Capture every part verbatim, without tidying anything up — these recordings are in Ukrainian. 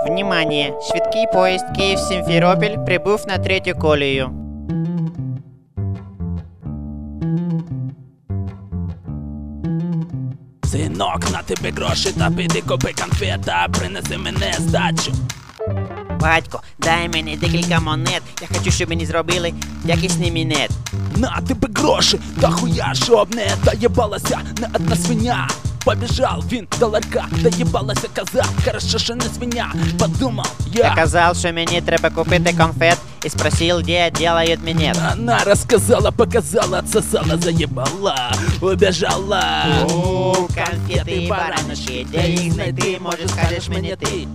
Внимание! Швидкий поїзд Київ-Сімферополь прибув на третю колію. Синок, на тебе гроші, та піди купи конфета, принеси мене здачу. Батько, дай мені декілька монет. Я хочу, щоб мені зробили якісний мінет. На тебе гроші, та хуя, щоб не доєбалася не одна свиня. Побіжав він до ларька, доєбалася коза, хорошо, що не свиня, подумав я. Я казав, що мені треба купити конфет, і спросив, де делають мінет. Она рассказала, показала, отсосала, заебала, убежала. О, конфети, бараночки, де їх знайти, може скажеш мені ти.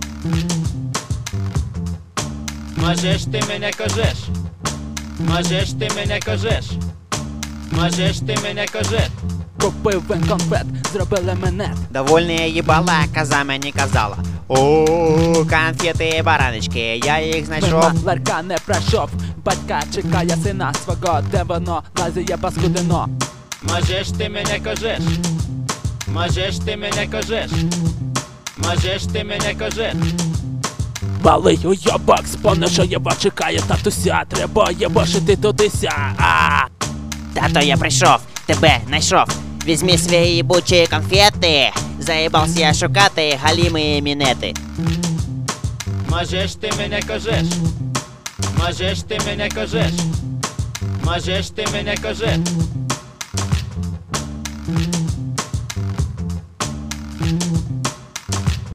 Можеш ти мене кожеш, можеш ти мене кожеш, можеш ти мене кожеш. Купив він конфет, зробили мене. Довольно я їбала, коза мені казала. О, конфети, бараночки, я їх знайшов. Мимо ларька не пройшов, батька чекає сина свого, де воно лазіє паскудино. Можеш ти мене кожеш, можеш ти мене кожеш, можеш ти мене кожеш. Балий уйобок, спомни, що його чекає татуся, треба єбошити тудися. А! Тато, я прийшов, тебе знайшов. Візьми свої їбучі конфети. Заїбався я шукати галімі мінети. Можеш ти мене кожеш, можеш ти мене кожеш, можеш ти мене кожеш.